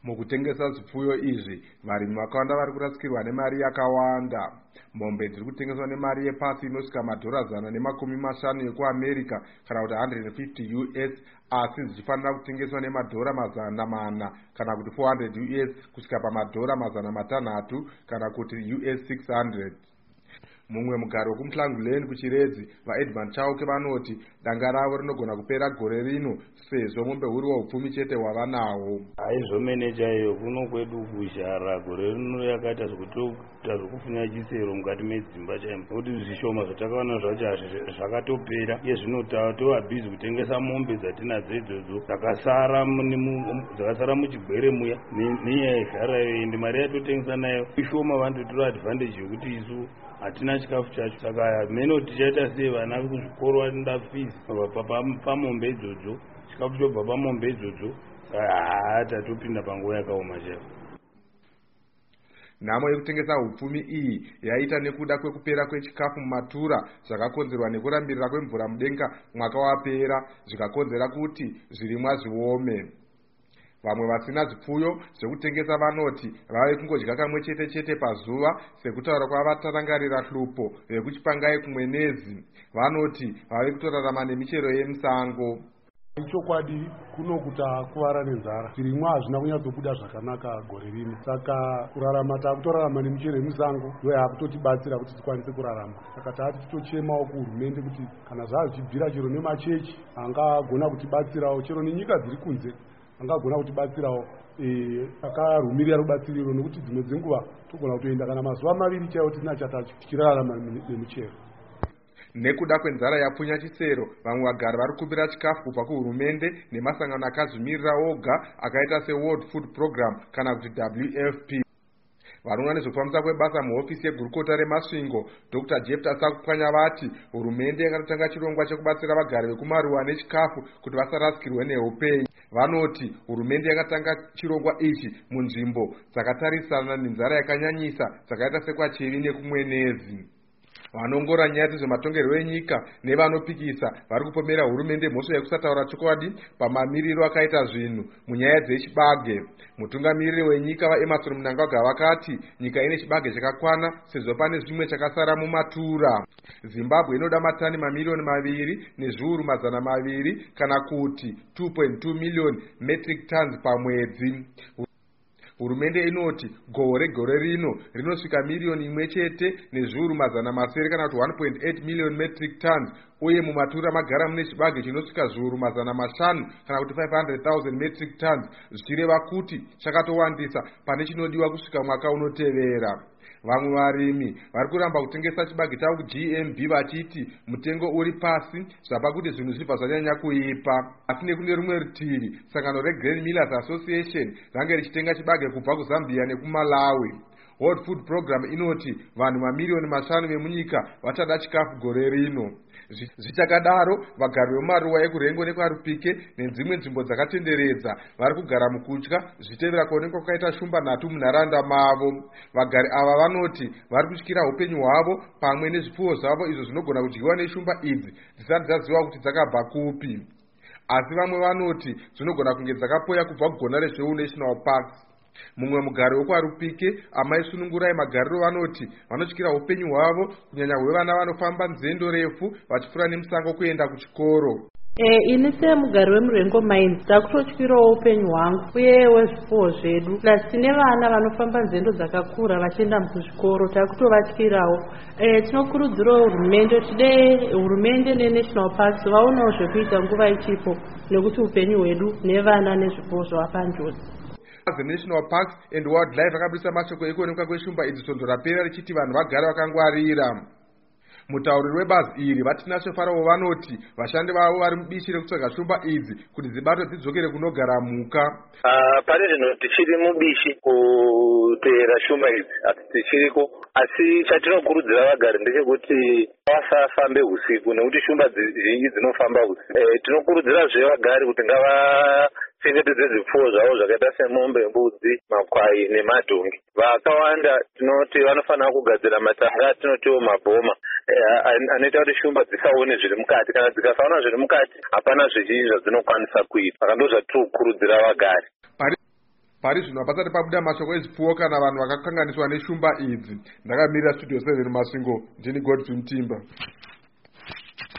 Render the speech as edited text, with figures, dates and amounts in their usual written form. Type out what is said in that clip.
Mukutengesa zvipfuyo izvi, varimi vakawanda vari kurasikirwa nemari yakawanda. Mombe dziri kutengeswa nemari yepasi inosvika $150 ekuAmerica kana kuti $150 asi zichifanira kutengeswa $400 kana kuti $400 kusvika $600 kana kuti $600. Mumwe mugari wekumuhlangu Lane kuchiredzi, vaEdmund Chauke vanoti danga ravo rinogona kupera gore rino sezvo mombe huri hupfumi chete hwavanawo. Aizomeneja iyo kuno kwedu kuzhara gore rino yakaita zvekufunya chisero mukati medzimba chaimo, nekuti zvishoma zvatakaona zvacho zvakatopera. Iye zvino tova bhizi kutengesa mombe dzatinadzo idzodzo dzakasara muchigwere muya nenyaya yezhara iyo, ende mari yatotengesa nayo ishoma. Vandotora advantage yekuti isu hatina chikafu chacho, saka meno tichaita sei vana kuzvikoro vanoda fees pamombe idzodzo, chikafu chobva pamombe idzodzo, tatopinda panguva yakaoma chaipo. Nhamo yekutengesa hupfumi iyi yaita nekuda kwekupera kwechikafu mumatura zvakakonzerwa nekurambirira kwemvura mudenga mwaka wapera, zvikakonzera kuti zvirimwa zviome. Vamwe vasina zvipfuyo zvekutengesa vanoti vave kungodya kamwe chete pazuva sekutaura kwavatarangarira hlupo vekuchipangai kumwenezi. Vanoti vave kutorarama nemichero yemusango. Ichokwadi kunokuta kuvara nenzara, zvirimwa hazvina kunyatsobuda zvakanaka gore rino, saka kurarama takutorarama nemichero yemusango ndiyo yakutotibatsira kuti tikwanise kurarama. Saka taati titochemawo kuhurumende kuti kana zvazvichibvira chero nemachechi angagona kutibatsirawo, chero nenyika dziri kunze angagona kutibatsirawo akarumirira rubatsiriro, nokuti dzimwe dzenguva togona kutoenda kana mazuva 2 chaiwo tisina chata tichirarama nemichero. Nekuda kwenzara yapfunya chisero, vamwe vagari vari kukumbira chikafu kubva kuhurumende nemasangano akazvimirira oga akaita seWorld Food Program kana kuti WFP. Vanoona nezvekufambisa kwebasa muhofisi yegurukota remasvingo, Dr. Jefta Sakupwanya vati hurumende yakatanga chirongwa chekubatsira vagari vekumaruwa nechikafu kuti vasarasikirwe neupenyu. Vanoti hurumende yakatanga chirongwa ichi munzvimbo dzakatarisana nenzara yakanyanyisa dzakaita sekwaChivi nekumwenezi. Vanongora nyaya dzezvematongerwo enyika nevanopikisa vari kupomera hurumende mhosva yekusataura chokwadi pamamiriro akaita zvinhu munyaya dzechibage. Mutungamiriri wenyika vaEmmerson Mnangagwa vakati nyika ine chibage chakakwana sezvo pane zvimwe chakasara mumatura. Zimbabwe inoda matani mamiliyoni 2 nezviuru 200 kana kuti 2.2 million metric tons pamwedzi. Hurumende inoti gore rino rinosvika miliyoni 1 nezviuru 700 kana kuti 1.8 million metric tons, uye mumatura magara mune chibage chinosvika zviuru 500 kana kuti 500,000 metric tons, zvichireva kuti chakatowandisa pane chinodiwa kusvika mwaka unotevera. Vamwe varimi vari kuramba kutengesa chibage chavo GMB vachiti mutengo uri pasi zvapa kuti zvinhu zvibva zvanyanya kuipa. Asi nekune rumwe rutivi, sangano reGrain Millers Association range richitenga chibage kubva kuZambia nekuMalawi. World Food Program inoti vanhu mamiliyoni 5 vemunyika vachada chikafu gore rino. Zvichakadaro, vagari vemumaruwa ekuRengo nekwaRupike nedzimwe nzvimbo dzakatenderedza vari kugara mukutya zvichitevera kuonekwa kwakaita shumba nhatu munharaunda mavo. Vagari ava vanoti vari kutyira upenyu hwavo pamwe nezvipfuwo zvavo izvo zvinogona kudyiwa neshumba idzi dzisati dzaziva kuti dzakabva kupi. Asi vamwe vanoti dzinogona kunge dzakapoya kubva kugona rezveu National Parks. Mumwe mugari wekwaRupike, Amai Sunungurai Magariro, vanoti vanotyira upenyu hwavo kunyanya hwevana vanofamba nzendo refu vachipfuura nemusango kuenda kuchikoro. Ini semugari wemuRengo Mines takutotyirawo upenyu hwangu uye wezvipfuwo zvedu, plus tine vana vanofamba nzendo dzakakura vachienda kuzvikoro, takutovatyirawo. Tinokurudzirawo hurumende tide hurumende neNational Parks vaonawo zvekuita nguva ichipo, nekuti upenyu hwedu nevana nezvipfuwo zvavapanjodzi. The National Parks and Wildlife vakabudisa mashoko ekuonekwa kweshumba idzi sonzo rapera richiti vanhu vagare vakangwarira. Mutauriri webazi iri Vatinashe Farao vanoti vashandi vavo vari mubishi rekutsvaga shumba idzi kuti dzibato dzidzokere kunogara mhuka. Pane zvinhu tichiri mubishi kuteera shumba idzi, asi tichiriko, asi chatinokurudzira vagari ndechekuti vasafambe usiku nekuti shumba zhinji dzinofamba usiku. Tinokurudzira zvevagari kuti chengetedze zvipfuwo zvavo zvakaita semombe, mbudzi, makwai nemadhongi. Vakawanda tinoti vanofanira kugadzira matanga atinotiwo mabhoma anoita kuti shumba dzisaone zviri mukati. Kana dzikasaona zviri mukati hapana zvizhinji zvadzinokwanisa kuita. Saka ndozvatinokurudzira vagari. pari zvino pasati pabuda mashoko ezvipfuwo kana vanhu vakakanganiswa neshumba idzi. Ndakamirira Studio 7 Masingo, ndini Godfrey Mtimba.